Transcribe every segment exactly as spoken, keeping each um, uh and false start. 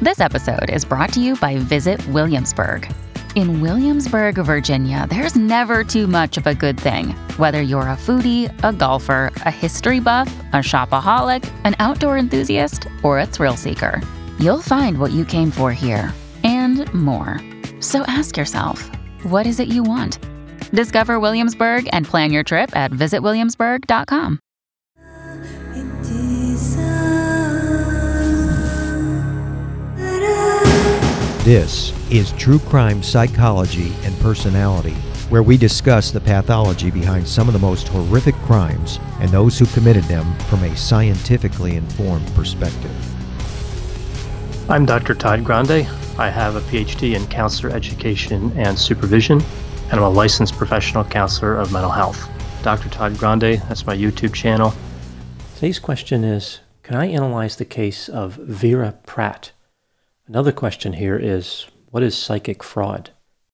This episode is brought to you by Visit Williamsburg. In Williamsburg, Virginia, there's never too much of a good thing. Whether you're a foodie, a golfer, a history buff, a shopaholic, an outdoor enthusiast, or a thrill seeker, you'll find what you came for here and more. So ask yourself, what is it you want? Discover Williamsburg and plan your trip at visit williamsburg dot com. This is True Crime Psychology and Personality, where we discuss the pathology behind some of the most horrific crimes and those who committed them from a scientifically informed perspective. I'm Doctor Todd Grande. I have a P H D in counselor education and supervision, and I'm a licensed professional counselor of mental health. Doctor Todd Grande, that's my YouTube channel. Today's question is, can I analyze the case of Vera Pratt? Another question here is, what is psychic fraud?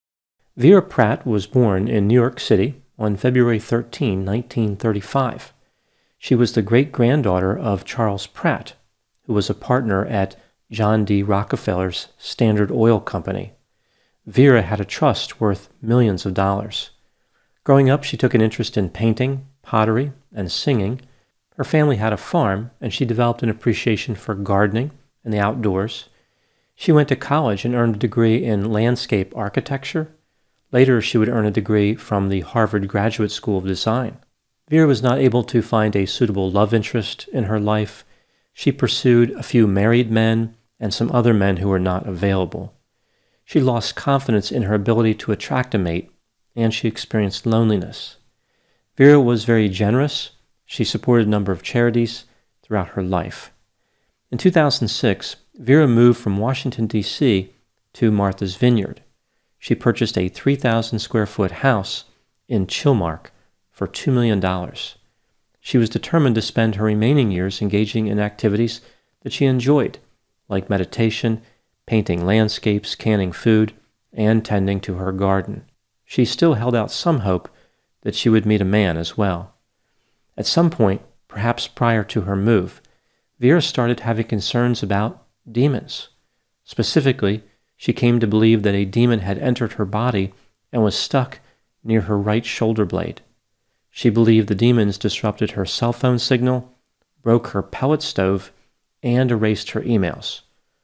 Vera Pratt was born in New York City on February thirteenth, nineteen thirty-five. She was the great-granddaughter of Charles Pratt, who was a partner at John D. Rockefeller's Standard Oil Company. Vera had a trust worth millions of dollars. Growing up, she took an interest in painting, pottery, and singing. Her family had a farm, and she developed an appreciation for gardening and the outdoors. She went to college and earned a degree in landscape architecture. Later, she would earn a degree from the Harvard Graduate School of Design. Vera was not able to find a suitable love interest in her life. She pursued a few married men and some other men who were not available. She lost confidence in her ability to attract a mate, and she experienced loneliness. Vera was very generous. She supported a number of charities throughout her life. In two thousand six, Vera moved from Washington, D C to Martha's Vineyard. She purchased a three thousand square foot house in Chilmark for two million dollars. She was determined to spend her remaining years engaging in activities that she enjoyed, like meditation, painting landscapes, canning food, and tending to her garden. She still held out some hope that she would meet a man as well. At some point, perhaps prior to her move, Vera started having concerns about demons. Specifically, she came to believe that a demon had entered her body and was stuck near her right shoulder blade. She believed the demons disrupted her cell phone signal, broke her pellet stove, and erased her emails.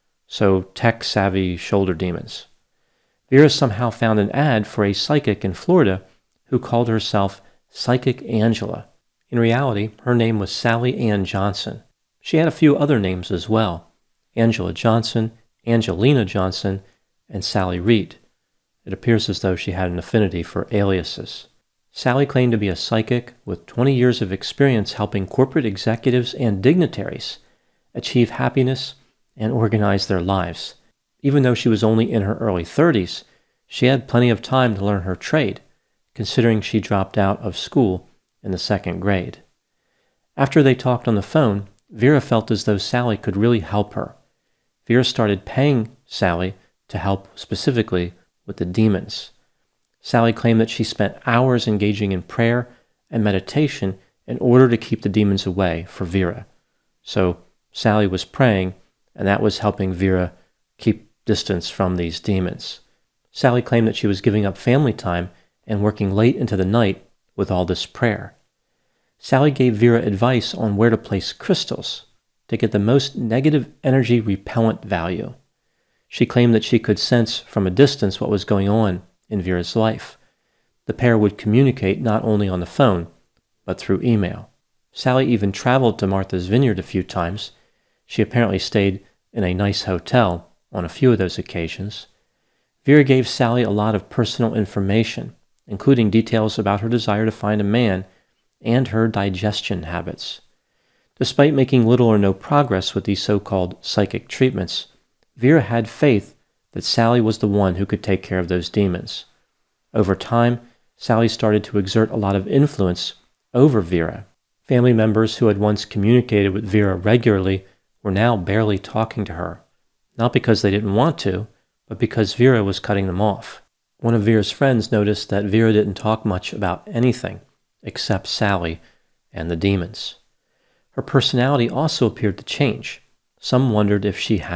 So tech-savvy shoulder demons. Vera somehow found an ad for a psychic in Florida who called herself Psychic Angela. In reality, her name was Sally Ann Johnson. She had a few other names as well: Angela Johnson, Angelina Johnson, and Sally Reed. It appears as though she had an affinity for aliases. Sally claimed to be a psychic with twenty years of experience helping corporate executives and dignitaries achieve happiness and organize their lives. Even though she was only in her early thirties, she had plenty of time to learn her trade, considering she dropped out of school in the second grade. After they talked on the phone, Vera felt as though Sally could really help her. Vera started paying Sally to help specifically with the demons. Sally claimed that she spent hours engaging in prayer and meditation in order to keep the demons away for Vera. So Sally was praying, and that was helping Vera keep distance from these demons. Sally claimed that she was giving up family time and working late into the night with all this prayer. Sally gave Vera advice on where to place crystals to get the most negative energy repellent value. She claimed that she could sense from a distance what was going on in Vera's life. The pair would communicate not only on the phone, but through email. Sally even traveled to Martha's Vineyard a few times. She apparently stayed in a nice hotel on a few of those occasions. Vera gave Sally a lot of personal information, including details about her desire to find a man and her digestion habits. Despite making little or no progress with these so-called psychic treatments, Vera had faith that Sally was the one who could take care of those demons. Over time, Sally started to exert a lot of influence over Vera. Family members who had once communicated with Vera regularly were now barely talking to her, not because they didn't want to, but because Vera was cutting them off. One of Vera's friends noticed that Vera didn't talk much about anything except Sally and the demons. Her personality also appeared to change. Some wondered if she had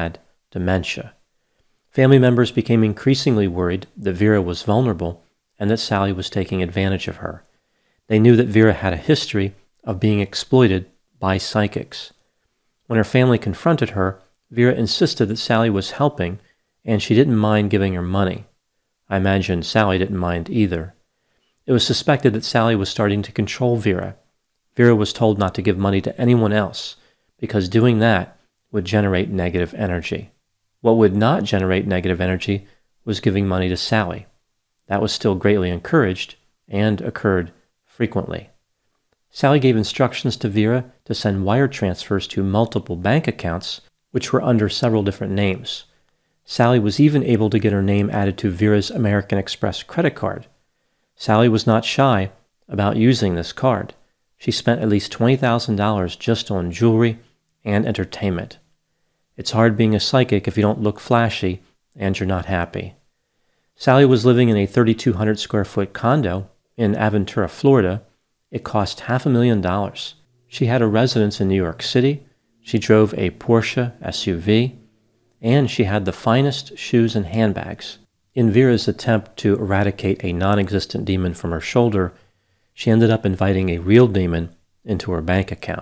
dementia. Family members became increasingly worried that Vera was vulnerable and that Sally was taking advantage of her. They knew that Vera had a history of being exploited by psychics. When her family confronted her, Vera insisted that Sally was helping and she didn't mind giving her money. I imagine Sally didn't mind either. It was suspected that Sally was starting to control Vera. Vera was told not to give money to anyone else because doing that would generate negative energy. What would not generate negative energy was giving money to Sally. That was still greatly encouraged and occurred frequently. Sally gave instructions to Vera to send wire transfers to multiple bank accounts, which were under several different names. Sally was even able to get her name added to Vera's American Express credit card. Sally was not shy about using this card. She spent at least twenty thousand dollars just on jewelry and entertainment. It's hard being a psychic if you don't look flashy and you're not happy. Sally was living in a thirty-two hundred square foot condo in Aventura, Florida. It cost half a million dollars. She had a residence in New York City. She drove a Porsche S U V, and she had the finest shoes and handbags. In Vera's attempt to eradicate a non-existent demon from her shoulder, she ended up inviting a real demon into her bank account.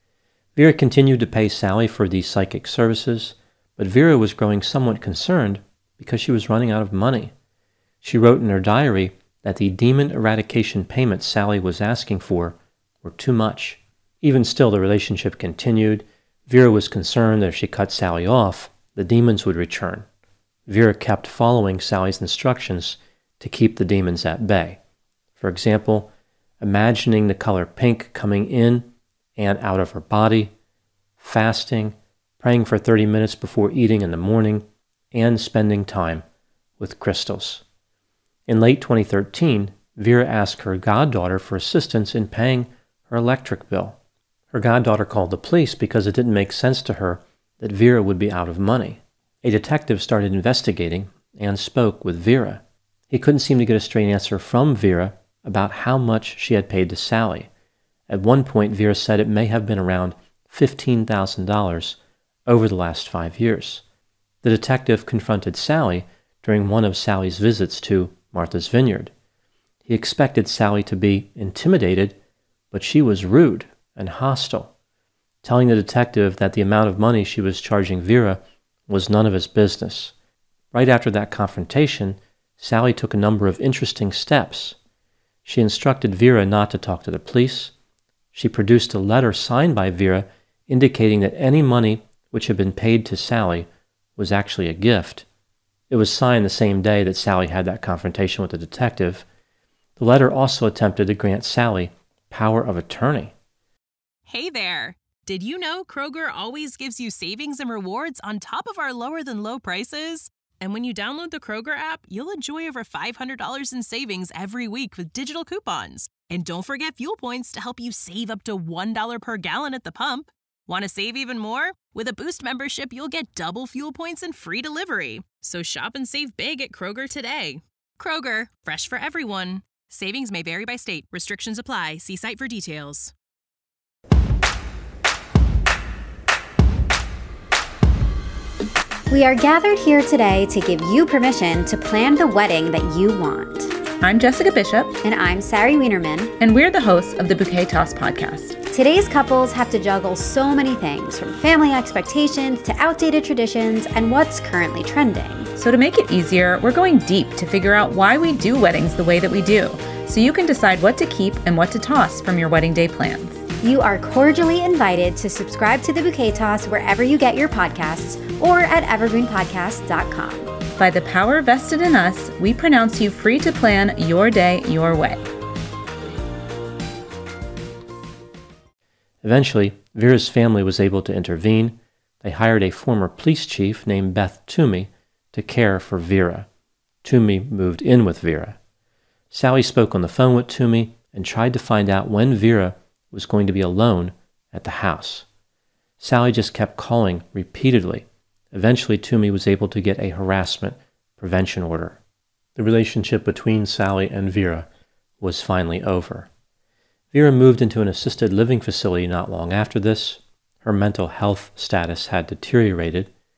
Vera continued to pay Sally for these psychic services, but Vera was growing somewhat concerned because she was running out of money. She wrote in her diary that the demon eradication payments Sally was asking for were too much. Even still, the relationship continued. Vera was concerned that if she cut Sally off, the demons would return. Vera kept following Sally's instructions to keep the demons at bay. For example, imagining the color pink coming in and out of her body, fasting, praying for thirty minutes before eating in the morning, and spending time with crystals. In late twenty thirteen, Vera asked her goddaughter for assistance in paying her electric bill. Her goddaughter called the police because it didn't make sense to her that Vera would be out of money. A detective started investigating and spoke with Vera. He couldn't seem to get a straight answer from Vera about how much she had paid to Sally. At one point, Vera said it may have been around fifteen thousand dollars over the last five years. The detective confronted Sally during one of Sally's visits to Martha's Vineyard. He expected Sally to be intimidated, but she was rude and hostile, telling the detective that the amount of money she was charging Vera was none of his business. Right after that confrontation, Sally took a number of interesting steps. She instructed Vera not to talk to the police. She produced a letter signed by Vera indicating that any money which had been paid to Sally was actually a gift. It was signed the same day that Sally had that confrontation with the detective. The letter also attempted to grant Sally power of attorney. Hey there! Did you know Kroger always gives you savings and rewards on top of our lower-than-low prices? And when you download the Kroger app, you'll enjoy over five hundred dollars in savings every week with digital coupons. And don't forget fuel points to help you save up to one dollar per gallon at the pump. Want to save even more? With a Boost membership, you'll get double fuel points and free delivery. So shop and save big at Kroger today. Kroger, fresh for everyone. Savings may vary by state. Restrictions apply. See site for details. We are gathered here today to give you permission to plan the wedding that you want. I'm Jessica Bishop. And I'm Sari Wienerman. And we're the hosts of the Bouquet Toss podcast. Today's couples have to juggle so many things, from family expectations to outdated traditions and what's currently trending. So to make it easier, we're going deep to figure out why we do weddings the way that we do, so you can decide what to keep and what to toss from your wedding day plans. You are cordially invited to subscribe to the Bouquet Toss wherever you get your podcasts or at evergreen podcast dot com. By the power vested in us, we pronounce you free to plan your day your way. Eventually, Vera's family was able to intervene. They hired a former police chief named Beth Toomey to care for Vera. Toomey moved in with Vera. Sally spoke on the phone with Toomey and tried to find out when Vera was going to be alone at the house. Sally just kept calling repeatedly. Eventually, Toomey was able to get a harassment prevention order. The relationship between Sally and Vera was finally over. Vera moved into an assisted living facility not long after this. Her mental health status had deteriorated.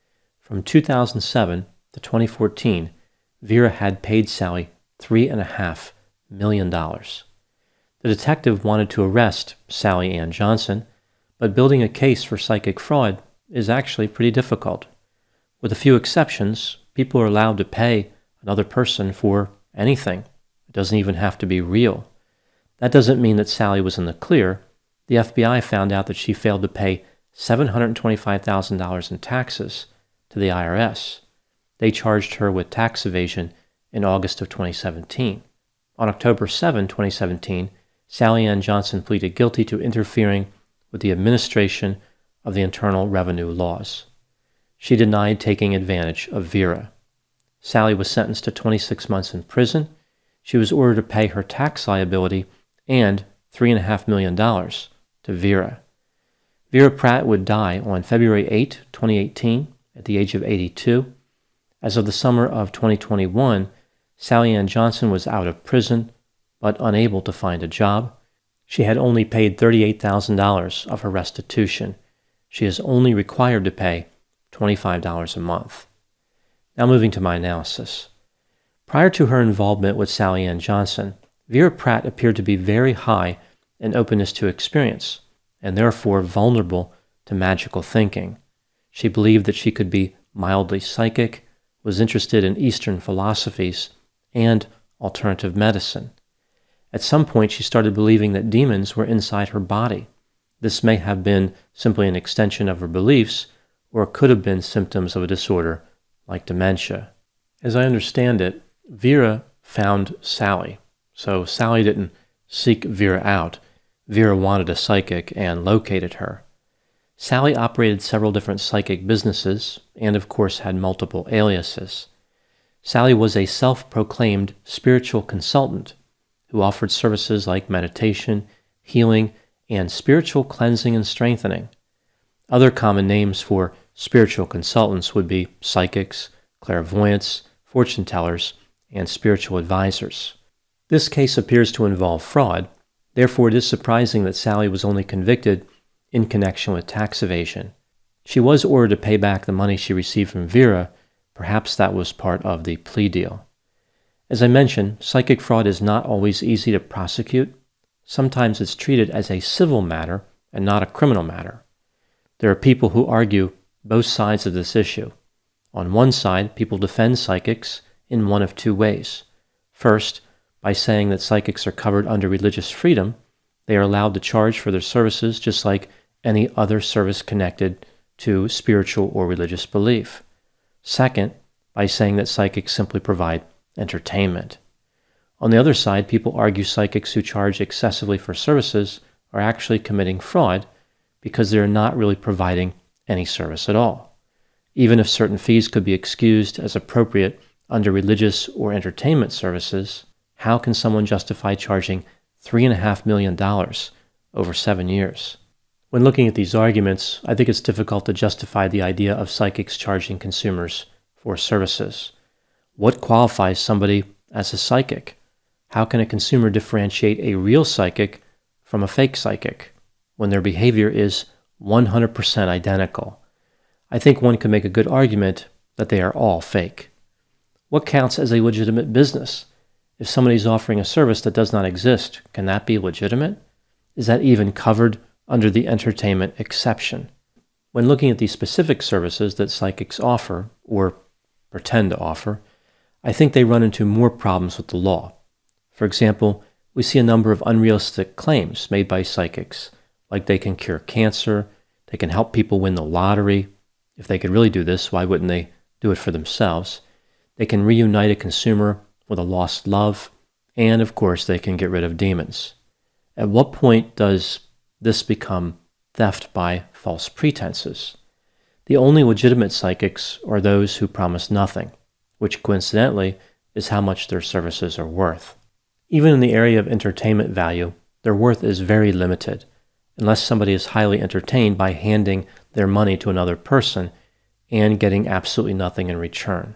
From two thousand seven to twenty fourteen, Vera had paid Sally three and a half million dollars. The detective wanted to arrest Sally Ann Johnson, but building a case for psychic fraud is actually pretty difficult. With a few exceptions, people are allowed to pay another person for anything. It doesn't even have to be real. That doesn't mean that Sally was in the clear. The F B I found out that she failed to pay seven hundred twenty-five thousand dollars in taxes to the I R S. They charged her with tax evasion in August of twenty seventeen. On October seventh, twenty seventeen, Sally Ann Johnson pleaded guilty to interfering with the administration of the Internal Revenue laws. She denied taking advantage of Vera. Sally was sentenced to twenty-six months in prison. She was ordered to pay her tax liability and three point five million dollars to Vera. Vera Pratt would die on February eighth, twenty eighteen, at the age of eighty-two. As of the summer of twenty twenty-one, Sally Ann Johnson was out of prison, but unable to find a job. She had only paid thirty-eight thousand dollars of her restitution. She is only required to pay twenty-five dollars a month. Now moving to my analysis. Prior to her involvement with Sally Ann Johnson, Vera Pratt appeared to be very high in openness to experience, and therefore vulnerable to magical thinking. She believed that she could be mildly psychic, was interested in Eastern philosophies, and alternative medicine. At some point, she started believing that demons were inside her body. This may have been simply an extension of her beliefs, or it could have been symptoms of a disorder like dementia. As I understand it, Vera found Sally. So Sally didn't seek Vera out. Vera wanted a psychic and located her. Sally operated several different psychic businesses and, of course, had multiple aliases. Sally was a self-proclaimed spiritual consultant who offered services like meditation, healing, and spiritual cleansing and strengthening. Other common names for spiritual consultants would be psychics, clairvoyants, fortune tellers, and spiritual advisors. This case appears to involve fraud. Therefore, it is surprising that Sally was only convicted in connection with tax evasion. She was ordered to pay back the money she received from Vera. Perhaps that was part of the plea deal. As I mentioned, psychic fraud is not always easy to prosecute. Sometimes it's treated as a civil matter and not a criminal matter. There are people who argue both sides of this issue. On one side, people defend psychics in one of two ways. First, by saying that psychics are covered under religious freedom. They are allowed to charge for their services just like any other service connected to spiritual or religious belief. Second, by saying that psychics simply provide entertainment. On the other side, people argue psychics who charge excessively for services are actually committing fraud because they are not really providing any service at all. Even if certain fees could be excused as appropriate under religious or entertainment services, how can someone justify charging three and a half million dollars over seven years? When looking at these arguments, I think it's difficult to justify the idea of psychics charging consumers for services. What qualifies somebody as a psychic? How can a consumer differentiate a real psychic from a fake psychic when their behavior is one hundred percent identical? I think one can make a good argument that they are all fake. What counts as a legitimate business? If somebody's offering a service that does not exist, can that be legitimate? Is that even covered under the entertainment exception? When looking at the specific services that psychics offer, or pretend to offer, I think they run into more problems with the law. For example, we see a number of unrealistic claims made by psychics, like they can cure cancer, they can help people win the lottery. If they could really do this, why wouldn't they do it for themselves? They can reunite a consumer with a lost love, and of course they can get rid of demons. At what point does this become theft by false pretenses? The only legitimate psychics are those who promise nothing, which coincidentally is how much their services are worth. Even in the area of entertainment value, their worth is very limited, unless somebody is highly entertained by handing their money to another person and getting absolutely nothing in return.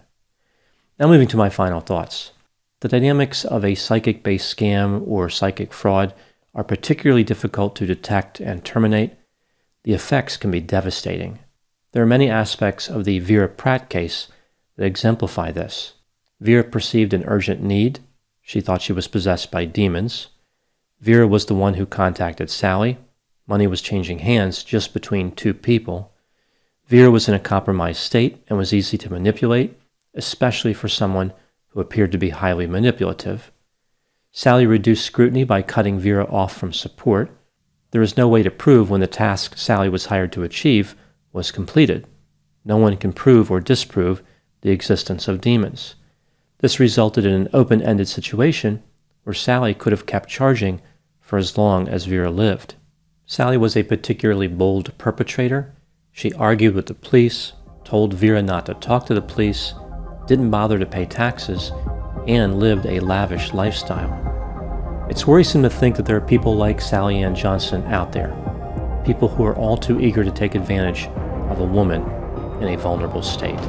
Now moving to my final thoughts. The dynamics of a psychic-based scam or psychic fraud are particularly difficult to detect and terminate. The effects can be devastating. There are many aspects of the Vera Pratt case that exemplify this. Vera perceived an urgent need. She thought she was possessed by demons. Vera was the one who contacted Sally. Money was changing hands just between two people. Vera was in a compromised state and was easy to manipulate, especially for someone who appeared to be highly manipulative. Sally reduced scrutiny by cutting Vera off from support. There was no way to prove when the task Sally was hired to achieve was completed. No one can prove or disprove the existence of demons. This resulted in an open-ended situation where Sally could have kept charging for as long as Vera lived. Sally was a particularly bold perpetrator. She argued with the police, told Vera not to talk to the police, didn't bother to pay taxes, and lived a lavish lifestyle. It's worrisome to think that there are people like Sally Ann Johnson out there, people who are all too eager to take advantage of a woman in a vulnerable state.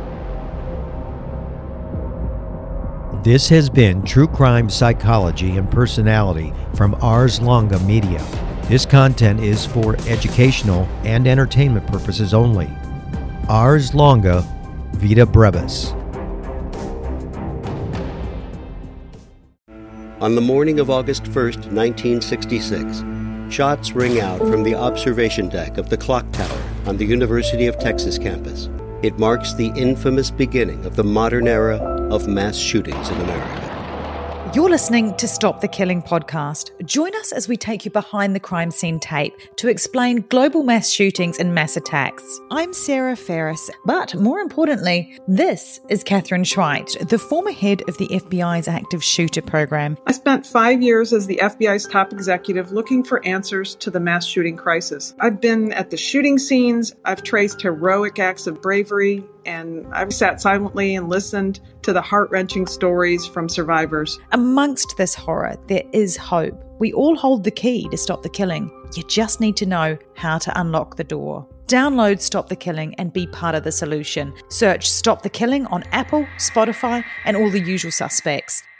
This has been True Crime Psychology and Personality from Ars Longa Media. This content is for educational and entertainment purposes only. Ars Longa, Vita Brevis. On the morning of August first, nineteen sixty-six, shots ring out from the observation deck of the clock tower on the University of Texas campus. It marks the infamous beginning of the modern era of mass shootings in America. You're listening to Stop the Killing podcast. Join us as we take you behind the crime scene tape to explain global mass shootings and mass attacks. I'm Sarah Ferris, but more importantly, this is Catherine Schweit, the former head of the F B I's active shooter program. I spent five years as the F B I's top executive looking for answers to the mass shooting crisis. I've been at the shooting scenes, I've traced heroic acts of bravery, and I've sat silently and listened to the heart-wrenching stories from survivors. Amongst this horror, there is hope. We all hold the key to stop the killing. You just need to know how to unlock the door. Download Stop the Killing and be part of the solution. Search Stop the Killing on Apple, Spotify, and all the usual suspects.